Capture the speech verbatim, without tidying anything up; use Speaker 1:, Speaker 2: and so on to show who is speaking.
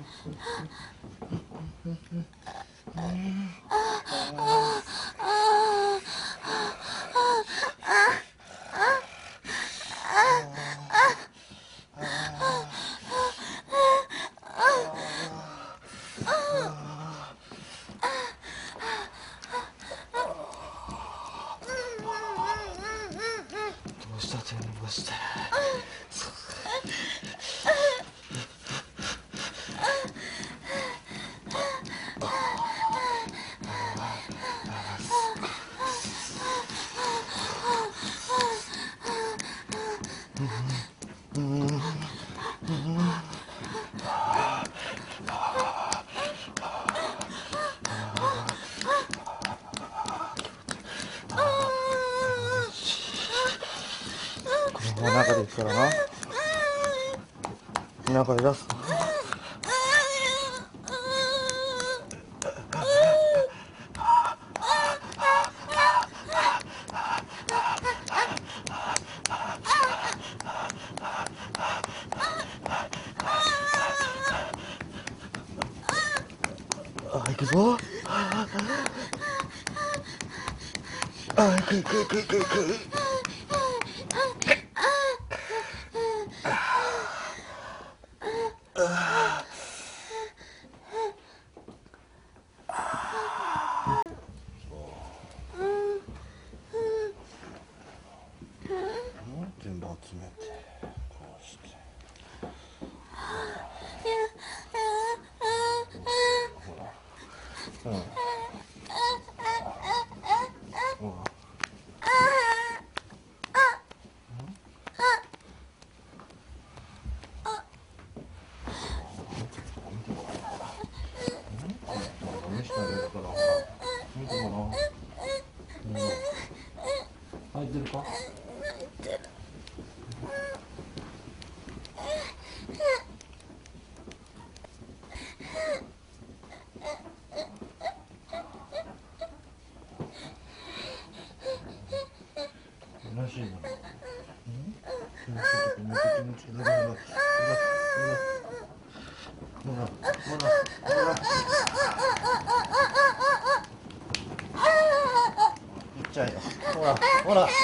Speaker 1: うした手伸ばして。この中でいくからな。中で出す。あ、行くぞ。あ、行く行く行く行く行く。全部集めてこうして。ほら。うん。入ってるか？
Speaker 2: 入ってる。
Speaker 1: らしいな。うん。ほらほらほらほら。いっちゃうよ。ほらほらほら。